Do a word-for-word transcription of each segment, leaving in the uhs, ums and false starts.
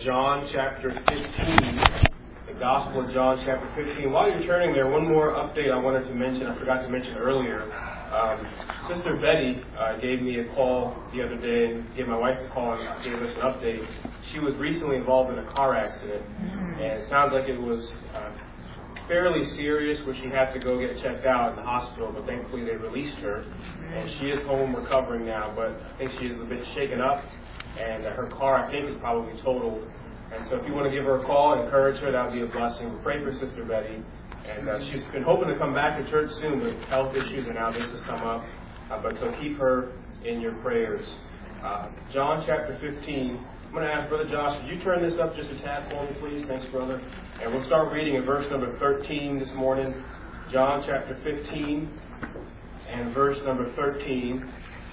John chapter fifteen, the Gospel of John chapter fifteen. While you're turning there, one more update I wanted to mention, I forgot to mention earlier. Um, Sister Betty uh, gave me a call the other day and gave my wife a call and gave us an update. She was recently involved in a car accident, and it sounds like it was uh, fairly serious where she had to go get checked out in the hospital, but thankfully they released her, and she is home recovering now, but I think she is a bit shaken up. And uh, her car, I think, is probably totaled. And so if you want to give her a call, encourage her, that would be a blessing. Pray for Sister Betty. And uh, she's been hoping to come back to church soon, but health issues and now this has come up. Uh, but so keep her in your prayers. Uh, John chapter fifteen. I'm going to ask Brother Josh, would you turn this up just a tad for me, please? Thanks, brother. And we'll start reading in verse number thirteen this morning. John chapter fifteen and verse number thirteen.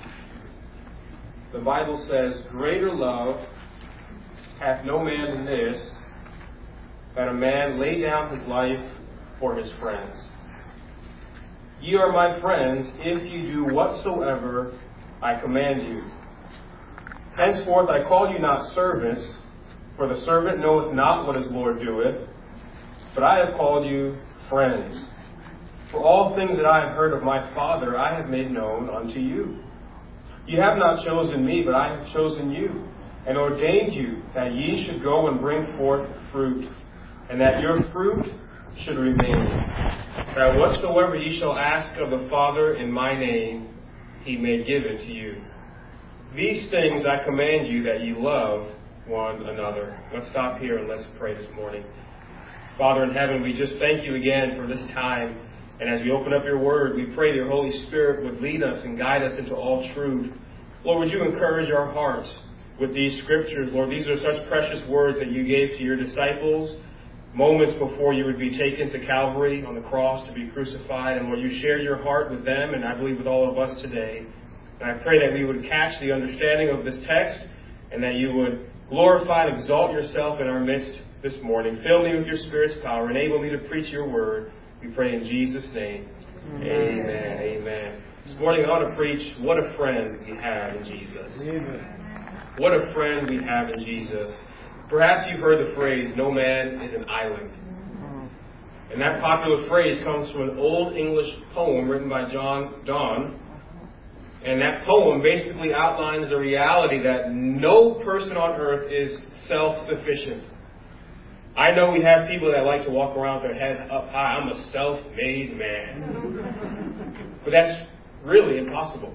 The Bible says, "Greater love hath no man than this, that a man lay down his life for his friends. Ye are my friends, if ye do whatsoever I command you. Henceforth I call you not servants, for the servant knoweth not what his Lord doeth, but I have called you friends. For all things that I have heard of my Father I have made known unto you. You have not chosen me, but I have chosen you, and ordained you that ye should go and bring forth fruit, and that your fruit should remain, that whatsoever ye shall ask of the Father in my name, he may give it to you. These things I command you, that ye love one another." Let's stop here and let's pray this morning. Father in heaven, we just thank you again for this time. And as we open up your word, we pray that your Holy Spirit would lead us and guide us into all truth. Lord, would you encourage our hearts with these scriptures? Lord, these are such precious words that you gave to your disciples moments before you would be taken to Calvary on the cross to be crucified. And Lord, you shared your heart with them, and I believe with all of us today. And I pray that we would catch the understanding of this text, and that you would glorify and exalt yourself in our midst this morning. Fill me with your Spirit's power. Enable me to preach your word. We pray in Jesus' name. Amen. Amen. Amen. This morning I want to preach, what a friend we have in Jesus. Amen. What a friend we have in Jesus. Perhaps you've heard the phrase, "No man is an island." And that popular phrase comes from an old English poem written by John Donne. And that poem basically outlines the reality that no person on earth is self-sufficient. I know we have people that like to walk around with their head up high. I'm a self-made man. But that's really impossible.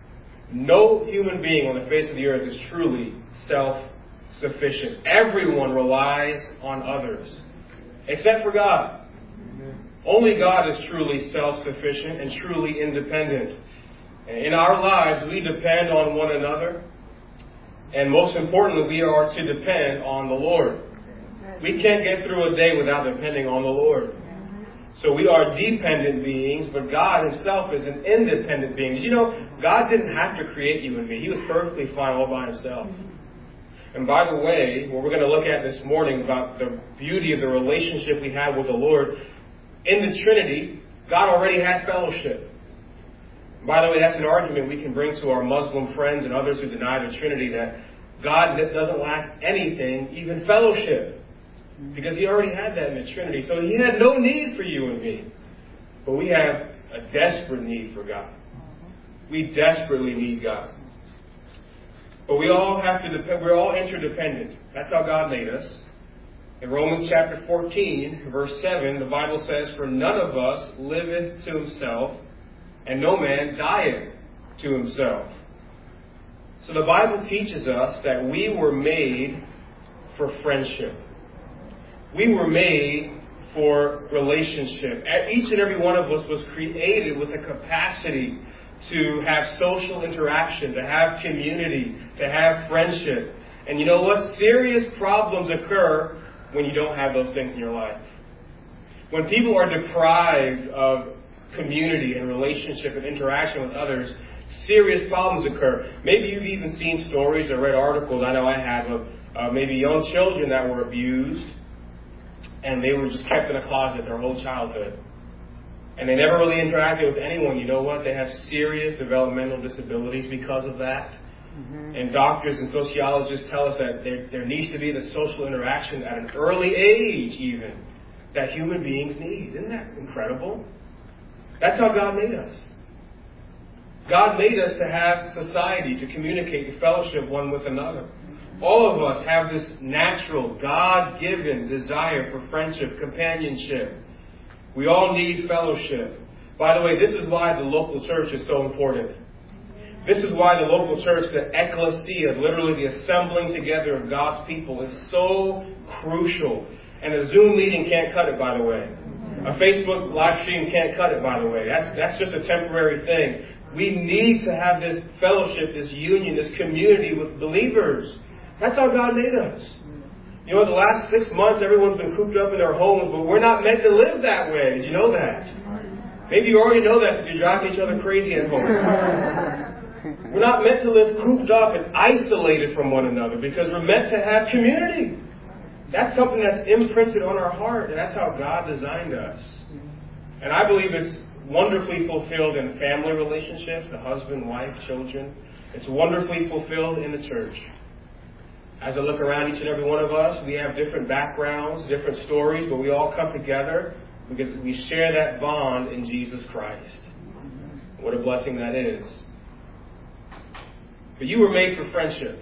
No human being on the face of the earth is truly self-sufficient. Everyone relies on others, except for God. Only God is truly self-sufficient and truly independent. In our lives, we depend on one another. And most importantly, we are to depend on the Lord. We can't get through a day without depending on the Lord. So we are dependent beings, but God himself is an independent being. Did you know, God didn't have to create you and me. He was perfectly fine all by himself. And by the way, what we're going to look at this morning about the beauty of the relationship we have with the Lord, in the Trinity, God already had fellowship. By the way, that's an argument we can bring to our Muslim friends and others who deny the Trinity, that God doesn't lack anything, even fellowship. Because he already had that in the Trinity. So he had no need for you and me. But we have a desperate need for God. We desperately need God. But we all have to depend, we're all interdependent. That's how God made us. In Romans chapter fourteen, verse seven, the Bible says, "For none of us liveth to himself, and no man dieth to himself." So the Bible teaches us that we were made for friendship. We were made for relationship. Each and every one of us was created with a capacity to have social interaction, to have community, to have friendship. And you know what? Serious problems occur when you don't have those things in your life. When people are deprived of community and relationship and interaction with others, serious problems occur. Maybe you've even seen stories or read articles, I know I have, of uh, maybe young children that were abused. And they were just kept in a closet their whole childhood. And they never really interacted with anyone. You know what? They have serious developmental disabilities because of that. Mm-hmm. And doctors and sociologists tell us that there, there needs to be the social interaction at an early age even that human beings need. Isn't that incredible? That's how God made us. God made us to have society, to communicate, to fellowship one with another. All of us have this natural, God-given desire for friendship, companionship. We all need fellowship. By the way, this is why the local church is so important. This is why the local church, the ecclesia, literally the assembling together of God's people, is so crucial. And a Zoom meeting can't cut it, by the way. A Facebook live stream can't cut it, by the way. That's, that's just a temporary thing. We need to have this fellowship, this union, this community with believers. That's how God made us. You know, the last six months, everyone's been cooped up in their homes, but we're not meant to live that way. Did you know that? Maybe you already know that because you're driving each other crazy at home. We're not meant to live cooped up and isolated from one another because we're meant to have community. That's something that's imprinted on our heart, and that's how God designed us. And I believe it's wonderfully fulfilled in family relationships, the husband, wife, children. It's wonderfully fulfilled in the church. As I look around each and every one of us, we have different backgrounds, different stories, but we all come together because we share that bond in Jesus Christ. What a blessing that is. But you were made for friendship.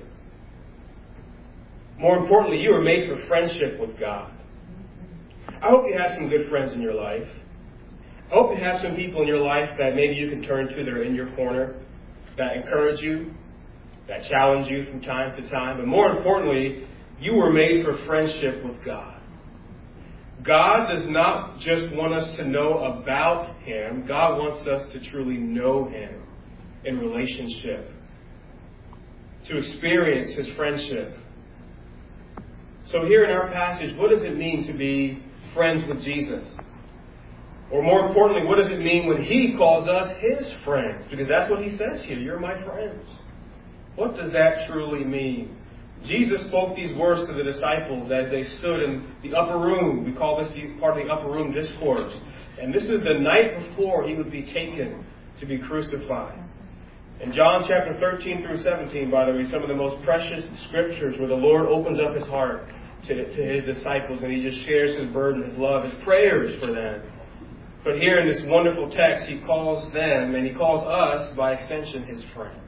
More importantly, you were made for friendship with God. I hope you have some good friends in your life. I hope you have some people in your life that maybe you can turn to that are in your corner, that encourage you, that challenge you from time to time. But more importantly, you were made for friendship with God. God does not just want us to know about Him. God wants us to truly know Him in relationship, to experience His friendship. So here in our passage, what does it mean to be friends with Jesus? Or more importantly, what does it mean when He calls us His friends? Because that's what He says here. You're my friends. What does that truly mean? Jesus spoke these words to the disciples as they stood in the upper room. We call this part of the upper room discourse. And this is the night before He would be taken to be crucified. In John chapter thirteen through seventeen, by the way, some of the most precious scriptures where the Lord opens up His heart to, to His disciples and He just shares His burden, His love, His prayers for them. But here in this wonderful text, He calls them, and He calls us, by extension, His friends.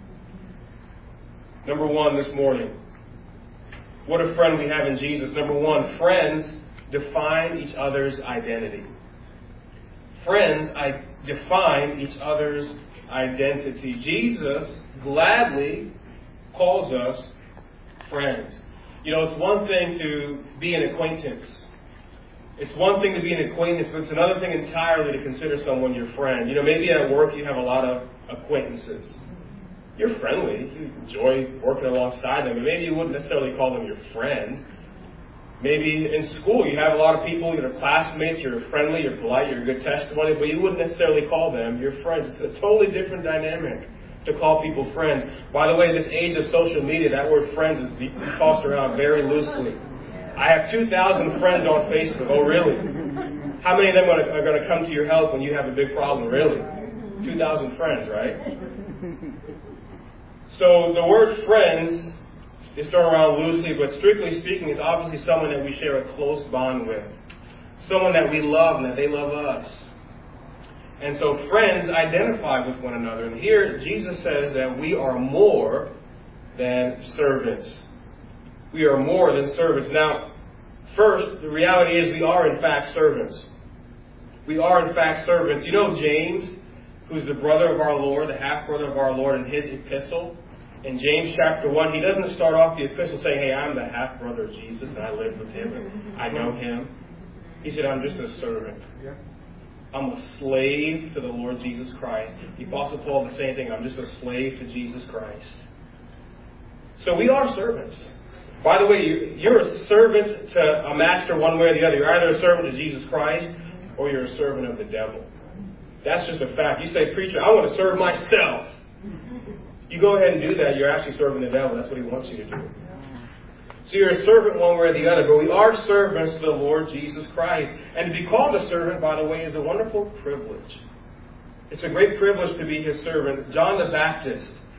Number one this morning, what a friend we have in Jesus. Number one, friends define each other's identity. Friends I define each other's identity. Jesus gladly calls us friends. You know, it's one thing to be an acquaintance. It's one thing to be an acquaintance, but it's another thing entirely to consider someone your friend. You know, maybe at work you have a lot of acquaintances. You're friendly. You enjoy working alongside them, but maybe you wouldn't necessarily call them your friend. Maybe in school you have a lot of people, you're classmates, you're friendly, you're polite, you're a good testimony, but you wouldn't necessarily call them your friends. It's a totally different dynamic to call people friends. By the way, this age of social media, that word friends is tossed around very loosely. I have two thousand friends on Facebook. Oh, really? How many of them are going to come to your help when you have a big problem? Really? two thousand friends, right? So the word friends is thrown around loosely, but strictly speaking, it's obviously someone that we share a close bond with. Someone that we love and that they love us. And so friends identify with one another. And here Jesus says that we are more than servants. We are more than servants. Now, first, the reality is we are in fact servants. We are in fact servants. You know James, who's the brother of our Lord, the half-brother of our Lord, in his epistle, in James chapter one, he doesn't start off the epistle saying, hey, I'm the half-brother of Jesus and I live with Him and I know Him. He said, I'm just a servant. I'm a slave to the Lord Jesus Christ. The Apostle Paul, the same thing. I'm just a slave to Jesus Christ. So we are servants. By the way, you're a servant to a master one way or the other. You're either a servant to Jesus Christ or you're a servant of the devil. That's just a fact. You say, preacher, I want to serve myself. You go ahead and do that, you're actually serving the devil. That's what he wants you to do. So you're a servant one way or the other, but we are servants to the Lord Jesus Christ. And to be called a servant, by the way, is a wonderful privilege. It's a great privilege to be His servant. John the Baptist,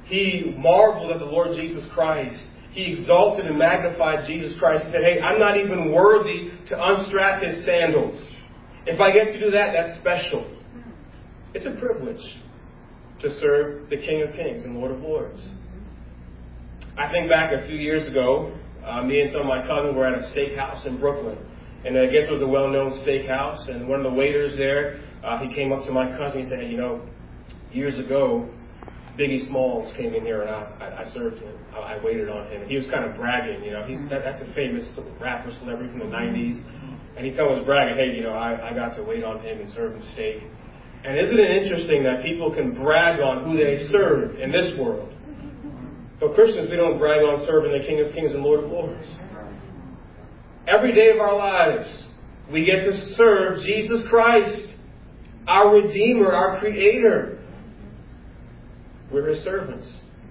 He marveled at the Lord Jesus Christ. He exalted and magnified Jesus Christ. He said, hey, I'm not even worthy to unstrap his sandals. If I get to do that, that's special. It's a privilege to serve the King of Kings and Lord of Lords. I think back a few years ago, uh, me and some of my cousins were at a steakhouse in Brooklyn. And I guess it was a well-known steakhouse. And one of the waiters there, uh, he came up to my cousin. He said, hey, you know, years ago, Biggie Smalls came in here and I, I, I served him. I, I waited on him. And he was kind of bragging, you know. He's that, That's a famous rapper, celebrity from the nineties. And he kind of was bragging, hey, you know, I, I got to wait on him and serve him steak. And isn't it interesting that people can brag on who they serve in this world? But Christians, we don't brag on serving the King of Kings and Lord of Lords. Every day of our lives, we get to serve Jesus Christ, our Redeemer, our Creator. We're His servants.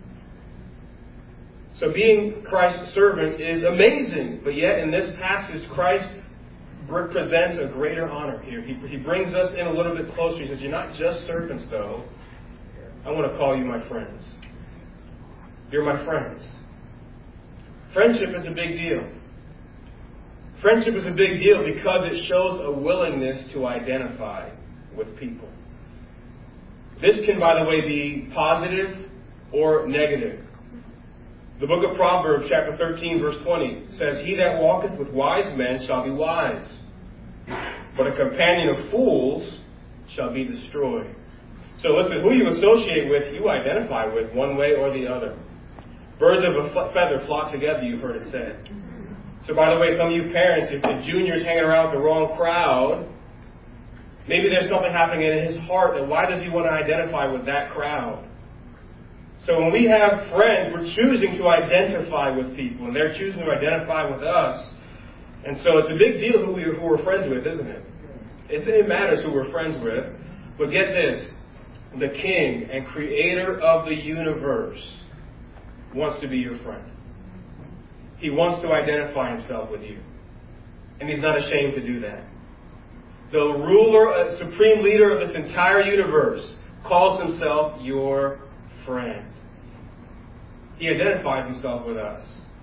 So being Christ's servant is amazing. But yet in this passage, Christ represents a greater honor here. He, he brings us in a little bit closer. He says, you're not just servants, though. I want to call you my friends. You're my friends. Friendship is a big deal. Friendship is a big deal because it shows a willingness to identify with people. This can, by the way, be positive or negative. The book of Proverbs, chapter thirteen, verse twenty, says, he that walketh with wise men shall be wise, but a companion of fools shall be destroyed. So listen, who you associate with, you identify with one way or the other. Birds of a feather flock together, you've heard it said. So by the way, some of you parents, if the junior's hanging around with the wrong crowd, maybe there's something happening in his heart, and why does he want to identify with that crowd? So when we have friends, we're choosing to identify with people, and they're choosing to identify with us. And so it's a big deal who, we, who we're friends with, isn't it? It's, it matters who we're friends with. But get this, the King and Creator of the universe wants to be your friend. He wants to identify himself with you. And he's not ashamed to do that. The ruler, uh, supreme leader of this entire universe calls himself your friend. He identifies himself with us.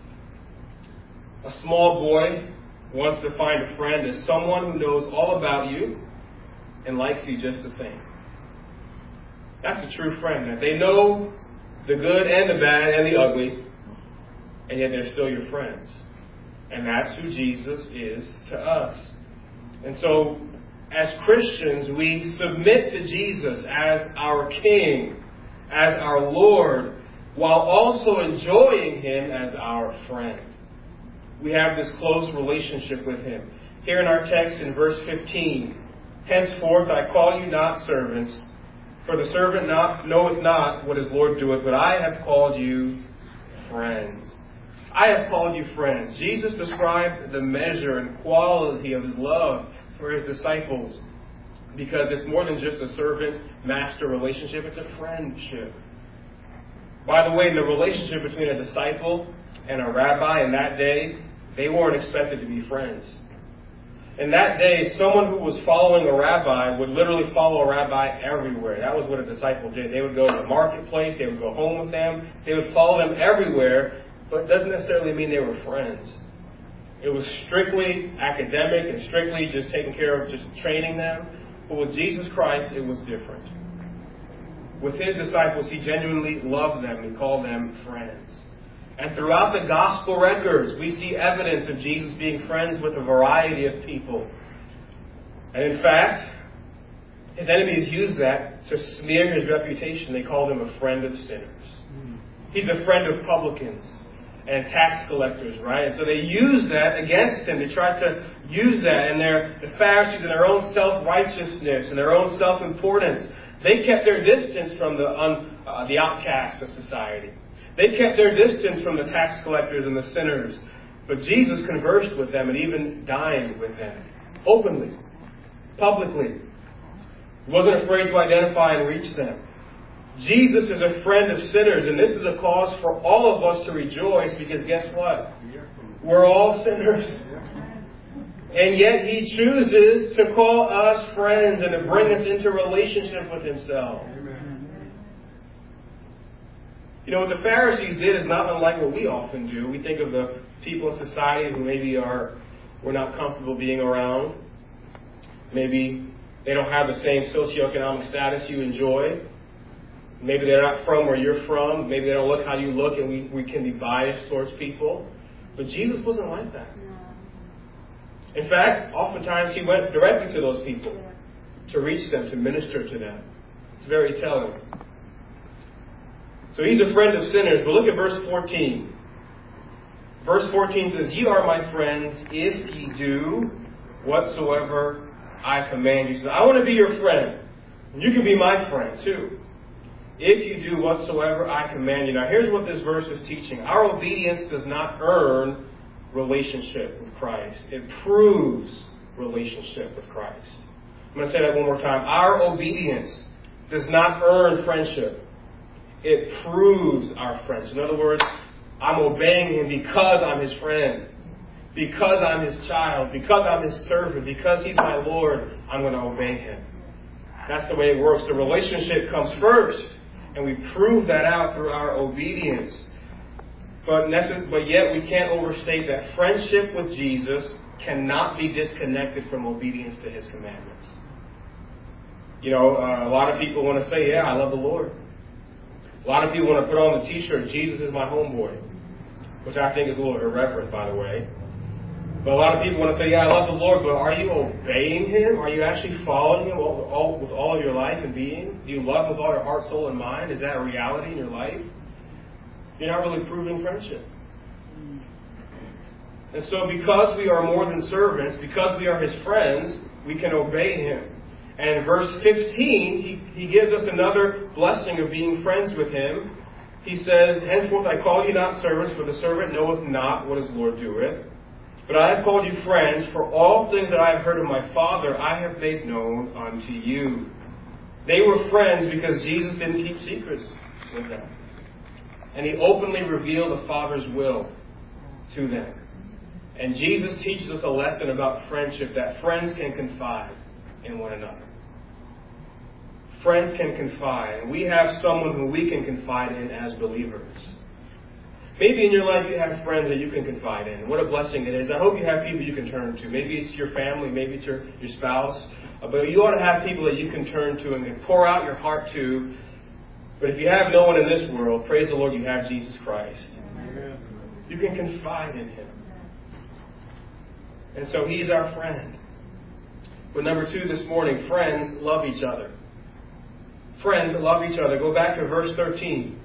A small boy wants to find a friend as someone who knows all about you and likes you just the same. That's a true friend. That they know the good and the bad and the ugly, and yet they're still your friends. And that's who Jesus is to us. And so, as Christians, we submit to Jesus as our King, as our Lord, while also enjoying Him as our friend. We have this close relationship with Him. Here in our text in verse fifteen, henceforth I call you not servants, for the servant not, knoweth not what his Lord doeth, but I have called you friends. I have called you friends. Jesus described the measure and quality of His love for His disciples because it's more than just a servant-master relationship. It's a friendship. By the way, the relationship between a disciple and a rabbi in that day, they weren't expected to be friends. In that day, someone who was following a rabbi would literally follow a rabbi everywhere. That was what a disciple did. They would go to the marketplace. They would go home with them. They would follow them everywhere, but it doesn't necessarily mean they were friends. It was strictly academic and strictly just taking care of just training them. But with Jesus Christ, it was different. With His disciples, He genuinely loved them and called them friends. And throughout the gospel records, we see evidence of Jesus being friends with a variety of people. And in fact, His enemies use that to smear His reputation. They called Him a friend of sinners. He's a friend of publicans and tax collectors, right? And so they use that against Him. They try to use that in their, the Pharisees and their own self-righteousness and their own self-importance. They kept their distance from the, un, uh, the outcasts of society. They kept their distance from the tax collectors and the sinners. But Jesus conversed with them and even dined with them. Openly. Publicly. He wasn't afraid to identify and reach them. Jesus is a friend of sinners. And this is a cause for all of us to rejoice. Because guess what? We're all sinners. And yet He chooses to call us friends and to bring us into relationship with Himself. You know, what the Pharisees did is not unlike what we often do. We think of the people in society who maybe are we're not comfortable being around. Maybe they don't have the same socioeconomic status you enjoy. Maybe they're not from where you're from. Maybe they don't look how you look, and we, we can be biased towards people. But Jesus wasn't like that. In fact, oftentimes he went directly to those people to reach them, to minister to them. It's very telling. So he's a friend of sinners. But look at verse fourteen. Verse fourteen says, "Ye are my friends if ye do whatsoever I command you." So I want to be your friend. You can be my friend too. If you do whatsoever I command you. Now here's what this verse is teaching. Our obedience does not earn relationship with Christ. It proves relationship with Christ. I'm going to say that one more time. Our obedience does not earn friendship. It proves our friendship. In other words, I'm obeying him because I'm his friend. Because I'm his child. Because I'm his servant. Because he's my Lord, I'm going to obey him. That's the way it works. The relationship comes first. And we prove that out through our obedience. But, necess- but yet we can't overstate that friendship with Jesus cannot be disconnected from obedience to his commandments. You know, uh, a lot of people want to say, yeah, I love the Lord. A lot of people want to put on the t-shirt, Jesus is my homeboy, which I think is a little irreverent, by the way. But a lot of people want to say, yeah, I love the Lord, but are you obeying him? Are you actually following him all, all, with all of your life and being? Do you love him with all your heart, soul, and mind? Is that a reality in your life? You're not really proving friendship. And so because we are more than servants, because we are his friends, we can obey him. And in verse fifteen, he, he gives us another blessing of being friends with him. He says, "Henceforth I call you not servants, for the servant knoweth not what his Lord doeth. But I have called you friends, for all things that I have heard of my Father I have made known unto you." They were friends because Jesus didn't keep secrets with them. And he openly revealed the Father's will to them. And Jesus teaches us a lesson about friendship, that friends can confide in one another. Friends can confide. And we have someone who we can confide in as believers. Maybe in your life you have friends that you can confide in. What a blessing it is. I hope you have people you can turn to. Maybe it's your family, maybe it's your, your spouse. But you ought to have people that you can turn to and pour out your heart to. But if you have no one in this world, praise the Lord, you have Jesus Christ. Amen. You can confide in him. And so he's our friend. But number two this morning, friends love each other. Friends love each other. Go back to verse thirteen.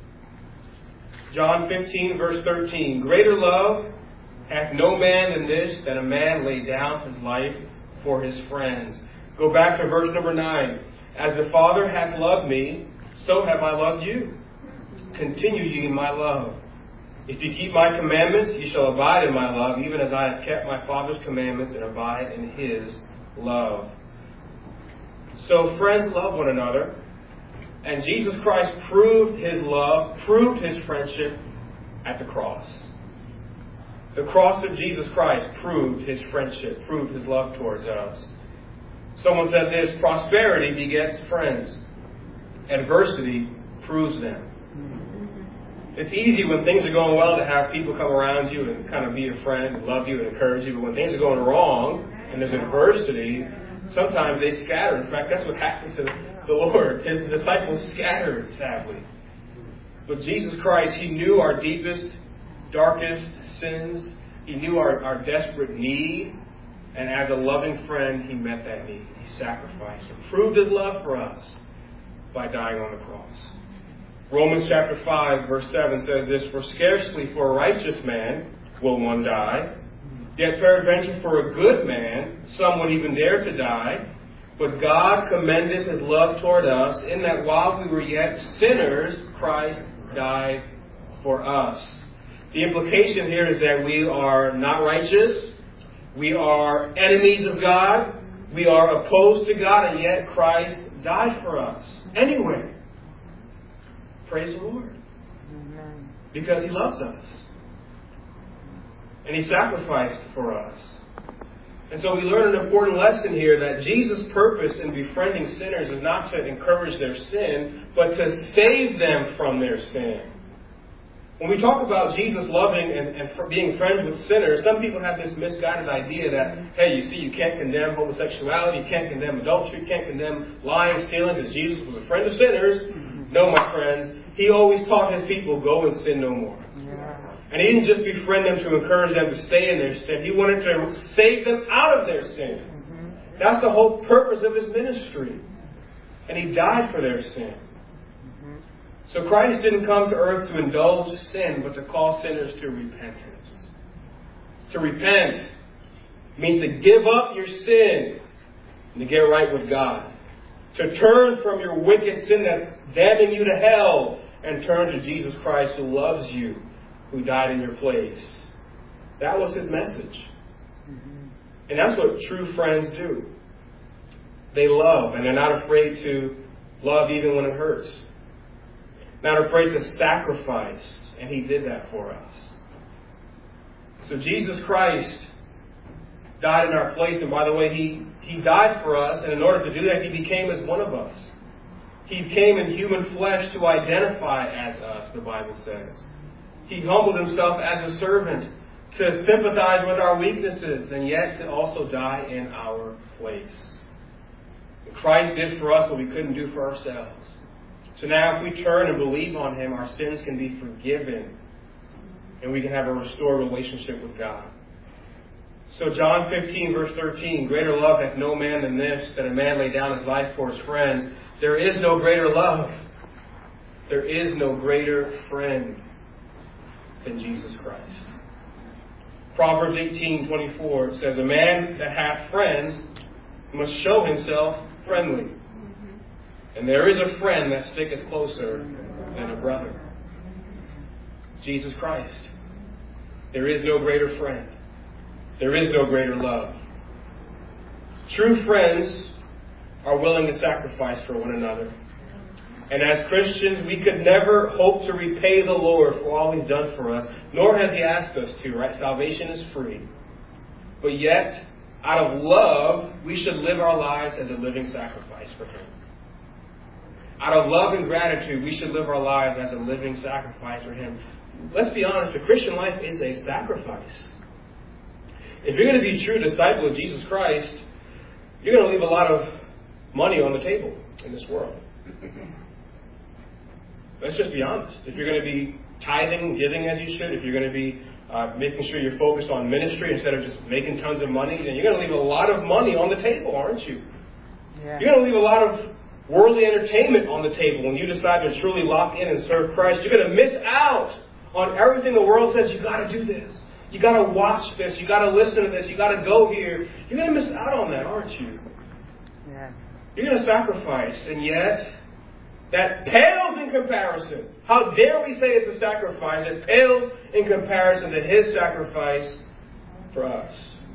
John fifteen, verse thirteen. "Greater love hath no man than this, that a man lay down his life for his friends." Go back to verse number nine. "As the Father hath loved me, so have I loved you. Continue ye in my love. If ye keep my commandments, ye shall abide in my love, even as I have kept my Father's commandments and abide in his love." So friends love one another. And Jesus Christ proved his love, proved his friendship at the cross. The cross of Jesus Christ proved his friendship, proved his love towards us. Someone said this: prosperity begets friends. Adversity proves them. It's easy when things are going well to have people come around you and kind of be your friend and love you and encourage you. But when things are going wrong and there's adversity, sometimes they scatter. In fact, that's what happened to the Lord. His disciples scattered, sadly. But Jesus Christ, he knew our deepest, darkest sins. He knew our, our desperate need. And as a loving friend, he met that need. He sacrificed and proved his love for us by dying on the cross. Romans chapter five, verse seven says this: "For scarcely for a righteous man will one die, yet peradventure for a good man some would even dare to die. But God commendeth his love toward us, in that while we were yet sinners, Christ died for us." The implication here is that we are not righteous. We are enemies of God. We are opposed to God, and yet Christ died for us anyway. Praise the Lord. Amen. Because he loves us. And he sacrificed for us. And so we learn an important lesson here, that Jesus' purpose in befriending sinners is not to encourage their sin, but to save them from their sin. When we talk about Jesus loving and, and for being friends with sinners, some people have this misguided idea that, hey, you see, you can't condemn homosexuality, you can't condemn adultery, you can't condemn lying, stealing, because Jesus was a friend of sinners. No, my friends, he always taught his people, go and sin no more. Yeah. And he didn't just befriend them to encourage them to stay in their sin. He wanted to save them out of their sin. Mm-hmm. That's the whole purpose of his ministry. And he died for their sin. Mm-hmm. So Christ didn't come to earth to indulge sin, but to call sinners to repentance. To repent means to give up your sin and to get right with God. To turn from your wicked sin that's damning you to hell and turn to Jesus Christ who loves you, who died in your place. That was his message. Mm-hmm. And that's what true friends do. They love, and they're not afraid to love even when it hurts. Not afraid to sacrifice, and he did that for us. So Jesus Christ died in our place, and by the way, he, he died for us, and in order to do that, he became as one of us. He came in human flesh to identify as us, the Bible says. He humbled himself as a servant to sympathize with our weaknesses and yet to also die in our place. And Christ did for us what we couldn't do for ourselves. So now if we turn and believe on him, our sins can be forgiven and we can have a restored relationship with God. So John fifteen verse thirteen, greater love hath no man than this, that a man lay down his life for his friends. There is no greater love. There is no greater friend than Jesus Christ. Proverbs eighteen twenty-four says, a man that hath friends must show himself friendly. And there is a friend that sticketh closer than a brother. Jesus Christ. There is no greater friend. There is no greater love. True friends are willing to sacrifice for one another. And as Christians, we could never hope to repay the Lord for all he's done for us, nor has he asked us to, right? Salvation is free. But yet, out of love, we should live our lives as a living sacrifice for him. Out of love and gratitude, we should live our lives as a living sacrifice for him. Let's be honest, the Christian life is a sacrifice. If you're going to be a true disciple of Jesus Christ, you're going to leave a lot of money on the table in this world. Let's just be honest. If you're going to be tithing, giving as you should, if you're going to be uh, making sure you're focused on ministry instead of just making tons of money, then you're going to leave a lot of money on the table, aren't you? Yeah. You're going to leave a lot of worldly entertainment on the table when you decide to truly lock in and serve Christ. You're going to miss out on everything the world says. You got to do this. You got to watch this. You got to listen to this. You got to go here. You're going to miss out on that, aren't you? Yeah. You're going to sacrifice, and yet that pales in comparison. How dare we say it's a sacrifice? It pales in comparison to his sacrifice for us.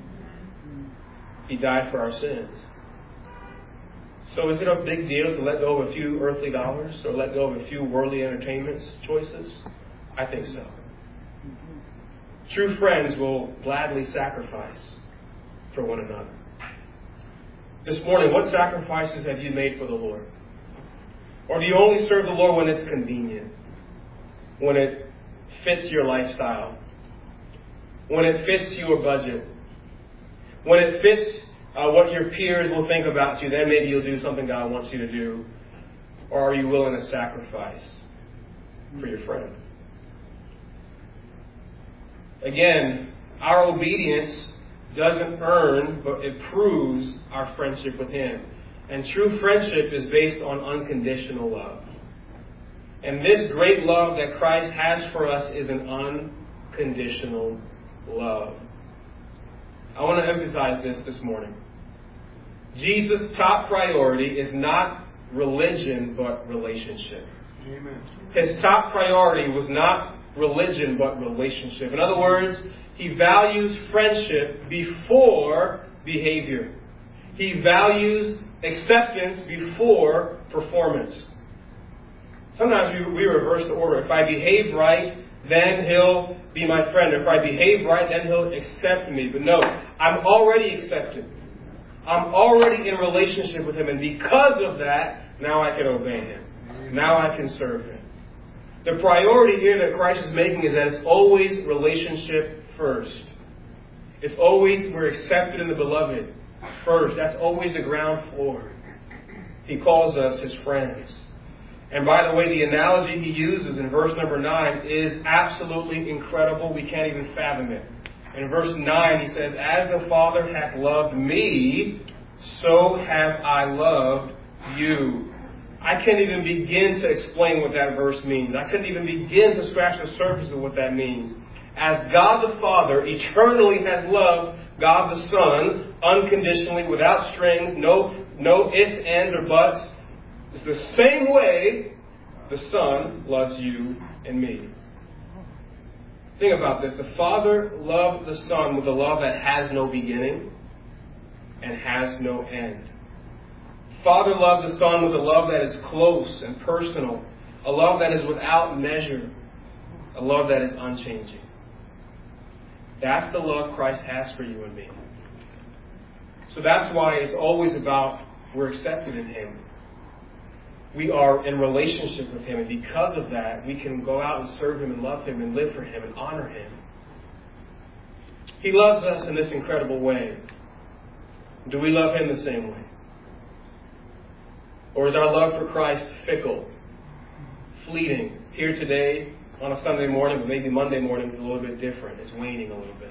He died for our sins. So is it a big deal to let go of a few earthly dollars or let go of a few worldly entertainment choices? I think so. True friends will gladly sacrifice for one another. This morning, what sacrifices have you made for the Lord? Or do you only serve the Lord when it's convenient? When it fits your lifestyle? When it fits your budget? When it fits uh, what your peers will think about you, then maybe you'll do something God wants you to do. Or are you willing to sacrifice for your friend? Again, our obedience doesn't earn, but it proves our friendship with him. And true friendship is based on unconditional love. And this great love that Christ has for us is an unconditional love. I want to emphasize this this morning. Jesus' top priority is not religion, but relationship. Amen. His top priority was not religion, but relationship. In other words, he values friendship before behavior. He values acceptance before performance. Sometimes we, we reverse the order. If I behave right, then he'll be my friend. If I behave right, then he'll accept me. But no, I'm already accepted. I'm already in relationship with him. And because of that, now I can obey him. Now I can serve him. The priority here that Christ is making is that it's always relationship first. It's always we're accepted in the beloved first. That's always the ground floor. He calls us his friends. And by the way, the analogy he uses in verse number nine is absolutely incredible. We can't even fathom it. In verse nine, he says, "As the Father hath loved me, so have I loved you." I can't even begin to explain what that verse means. I couldn't even begin to scratch the surface of what that means. As God the Father eternally has loved God the Son, unconditionally, without strings, no, no ifs, ands, or buts, it's the same way the Son loves you and me. Think about this. The Father loved the Son with a love that has no beginning and has no end. Father loved the Son with a love that is close and personal, a love that is without measure, a love that is unchanging. That's the love Christ has for you and me. So that's why it's always about we're accepted in him. We are in relationship with him, and because of that, we can go out and serve him and love him and live for him and honor him. He loves us in this incredible way. Do we love him the same way? Or is our love for Christ fickle, fleeting, here today on a Sunday morning, but maybe Monday morning is a little bit different. It's waning a little bit.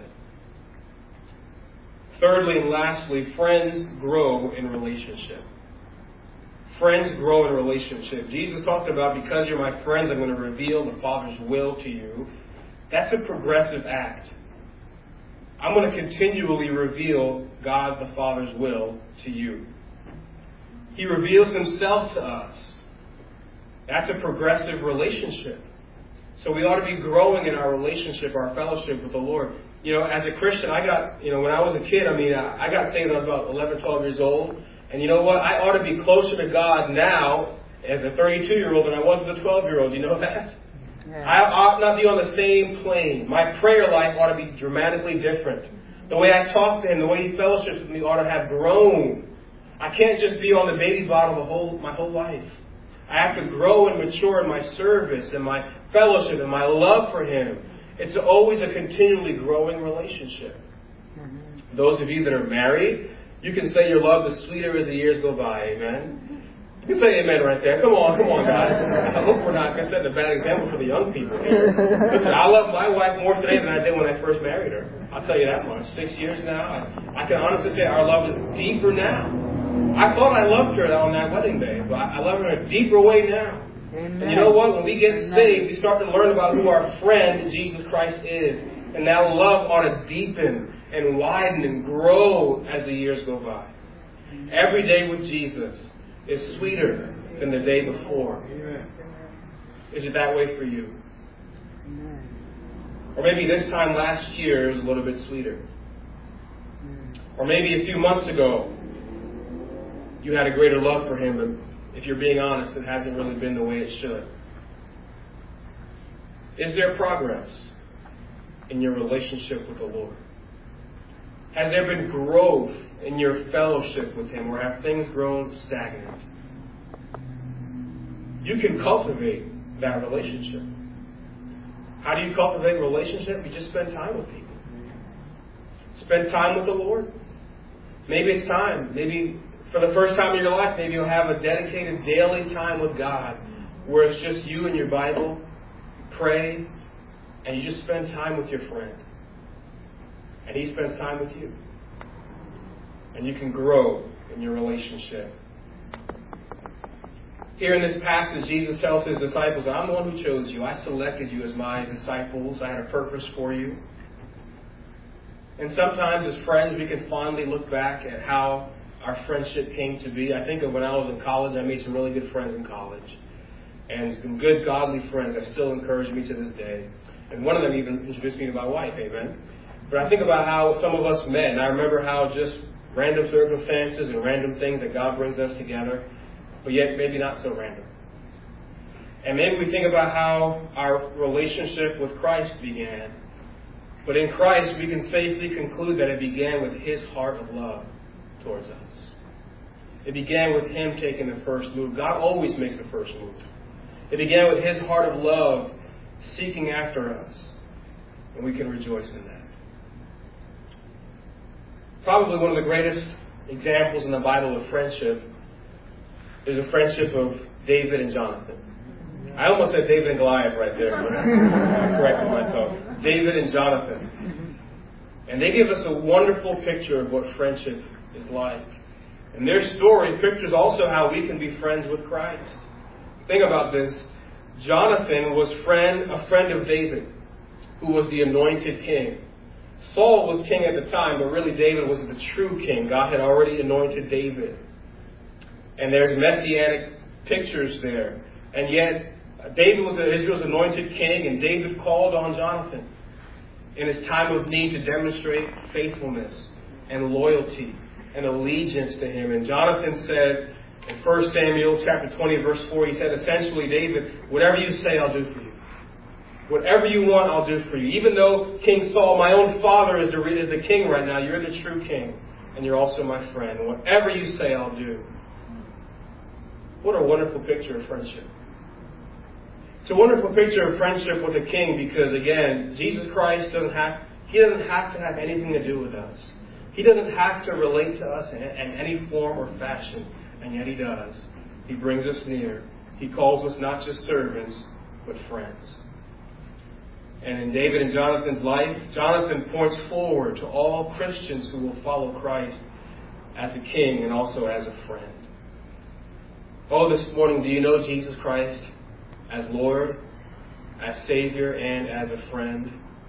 Thirdly and lastly, friends grow in relationship. Friends grow in relationship. Jesus talked about, because you're my friends, I'm going to reveal the Father's will to you. That's a progressive act. I'm going to continually reveal God the Father's will to you. He reveals himself to us. That's a progressive relationship. So we ought to be growing in our relationship, our fellowship with the Lord. You know, as a Christian, I got, you know, when I was a kid, I mean, I got saved when I was about eleven, twelve years old. And you know what? I ought to be closer to God now as a thirty-two-year-old than I was as a twelve-year-old. You know that? Yeah. I ought not be on the same plane. My prayer life ought to be dramatically different. The way I talk to him, the way he fellowships with me ought to have grown. I can't just be on the baby bottle the whole, my whole life. I have to grow and mature in my service and my fellowship and my love for him. It's always a continually growing relationship. Mm-hmm. Those of you that are married, you can say your love is sweeter as the years go by. Amen. You can say amen right there. Come on, come on, guys. I hope we're not going to set a bad example for the young people here. Listen, I love my wife more today than I did when I first married her. I'll tell you that much. Six years now. I, I can honestly say our love is deeper now. I thought I loved her on that wedding day, but I love her in a deeper way now. Amen. And you know what? When we get Amen. saved, we start to learn about who our friend Jesus Christ is. And that love ought to deepen and widen and grow as the years go by. Every day with Jesus is sweeter than the day before. Is it that way for you? Or maybe this time last year is a little bit sweeter. Or maybe a few months ago you had a greater love for him, but if you're being honest, it hasn't really been the way it should. Is there progress in your relationship with the Lord? Has there been growth in your fellowship with him, or have things grown stagnant? You can cultivate that relationship. How do you cultivate a relationship? You just spend time with people. Spend time with the Lord. Maybe it's time. Maybe for the first time in your life, maybe you'll have a dedicated daily time with God where it's just you and your Bible, pray, and you just spend time with your friend. And he spends time with you. And you can grow in your relationship. Here in this passage, Jesus tells his disciples, I'm the one who chose you. I selected you as my disciples. I had a purpose for you. And sometimes as friends, we can fondly look back at how our friendship came to be. I think of when I was in college, I made some really good friends in college. And some good, godly friends that still encourage me to this day. And one of them even introduced me to my wife, amen. But I think about how some of us met, and I remember how just random circumstances and random things that God brings us together, but yet maybe not so random. And maybe we think about how our relationship with Christ began. But in Christ, we can safely conclude that it began with his heart of love towards us. It began with him taking the first move. God always makes the first move. It began with His heart of love seeking after us. And we can rejoice in that. Probably one of the greatest examples in the Bible of friendship is a friendship of David and Jonathan. I almost said David and Goliath right there, but I corrected myself. David and Jonathan. And they give us a wonderful picture of what friendship is like. And their story pictures also how we can be friends with Christ. Think about this. Jonathan was friend, a friend of David, who was the anointed king. Saul was king at the time, but really David was the true king. God had already anointed David. And there's messianic pictures there. And yet, David was Israel's anointed king, and David called on Jonathan in his time of need to demonstrate faithfulness and loyalty and allegiance to him. And Jonathan said in First Samuel chapter twenty, verse four, he said, essentially, David, whatever you say, I'll do for you. Whatever you want, I'll do for you. Even though King Saul, my own father, is the, is the king right now, you're the true king. And you're also my friend. And whatever you say, I'll do. What a wonderful picture of friendship. It's a wonderful picture of friendship with a king because, again, Jesus Christ doesn't have, He doesn't have to have anything to do with us. He doesn't have to relate to us in, in any form or fashion. And yet He does. He brings us near. He calls us not just servants, but friends. And in David and Jonathan's life, Jonathan points forward to all Christians who will follow Christ as a king and also as a friend. Oh, this morning, do you know Jesus Christ as Lord, as Savior, and as a friend?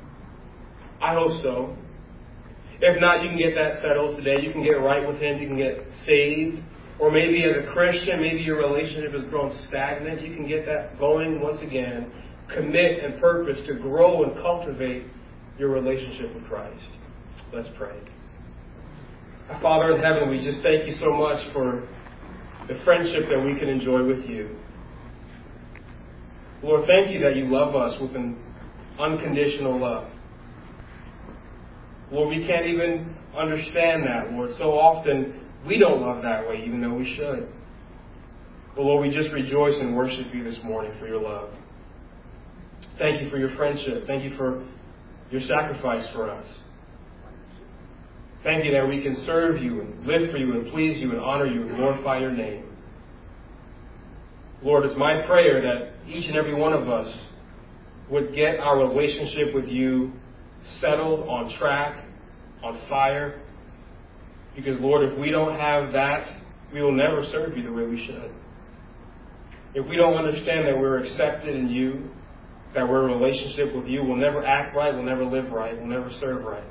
I hope so. If not, you can get that settled today. You can get right with Him. You can get saved. Or maybe as a Christian, maybe your relationship has grown stagnant. You can get that going once again. Commit and purpose to grow and cultivate your relationship with Christ. Let's pray. Our Father in heaven, we just thank you so much for the friendship that we can enjoy with you. Lord, thank you that you love us with an unconditional love. Lord, we can't even understand that, Lord. So often we don't love that way, even though we should. But Lord, we just rejoice and worship you this morning for your love. Thank you for your friendship. Thank you for your sacrifice for us. Thank you that we can serve you and live for you and please you and honor you and glorify your name. Lord, it's my prayer that each and every one of us would get our relationship with you settled, on track, on fire. Because, Lord, if we don't have that, we will never serve you the way we should. If we don't understand that we're accepted in you, that we're in a relationship with you, we'll never act right, we'll never live right, we'll never serve right.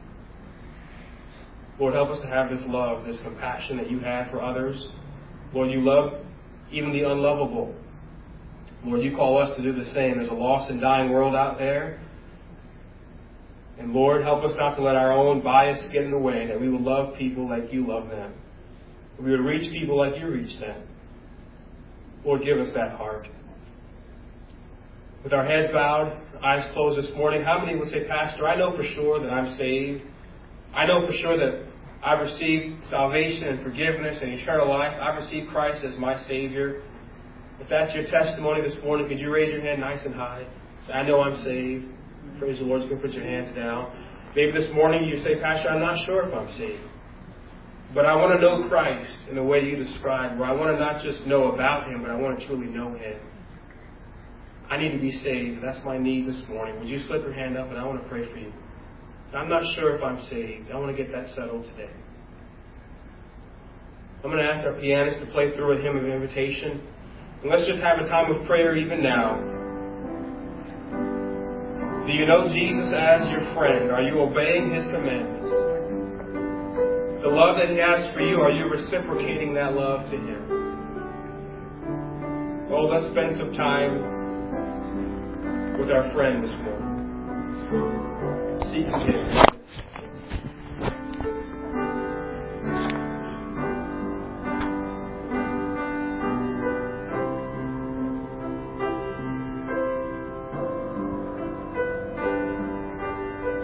Lord, help us to have this love, this compassion that you have for others. Lord, you love even the unlovable. Lord, you call us to do the same. There's a lost and dying world out there. And Lord, help us not to let our own bias get in the way, that we would love people like you love them. That we would reach people like you reach them. Lord, give us that heart. With our heads bowed, eyes closed this morning, how many would say, Pastor, I know for sure that I'm saved. I know for sure that I've received salvation and forgiveness and eternal life. I've received Christ as my Savior. If that's your testimony this morning, could you raise your hand nice and high? Say, I know I'm saved. Praise the Lord. You can put your hands down. Maybe this morning you say, Pastor, I'm not sure if I'm saved. But I want to know Christ in the way you described, where I want to not just know about Him, but I want to truly know Him. I need to be saved. That's my need this morning. Would you slip your hand up and I want to pray for you? I'm not sure if I'm saved. I want to get that settled today. I'm going to ask our pianist to play through a hymn of invitation. And let's just have a time of prayer even now. Do you know Jesus as your friend? Are you obeying His commandments? The love that He has for you, are you reciprocating that love to Him? Oh, let's spend some time with our friend this morning. Seek Him.